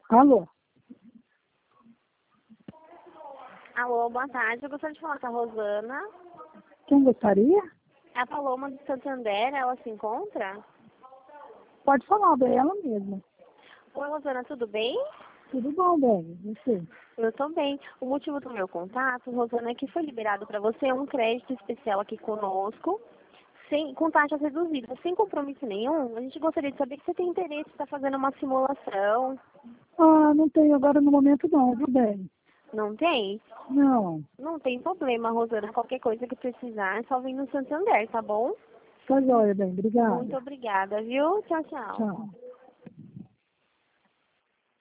Alô? Alô, boa tarde. Eu gostaria de falar com a Rosana. Quem gostaria? É a Paloma de Santander, ela se encontra? Pode falar dela mesmo. Oi, Rosana, tudo bem? Tudo bom, bem? Você? Eu tô bem. O motivo do meu contato, Rosana, é que foi liberado para você um crédito especial aqui conosco, com taxas reduzidas, sem compromisso nenhum. A gente gostaria de saber se você tem interesse em estar fazendo uma simulação. Ah, não tenho agora no momento não, viu, bem? Não tem? Não. Não tem problema, Rosana. Qualquer coisa que precisar, é só vir no Santander, tá bom? Tá joia, bem. Obrigada. Muito obrigada, viu? Tchau, tchau. Tchau.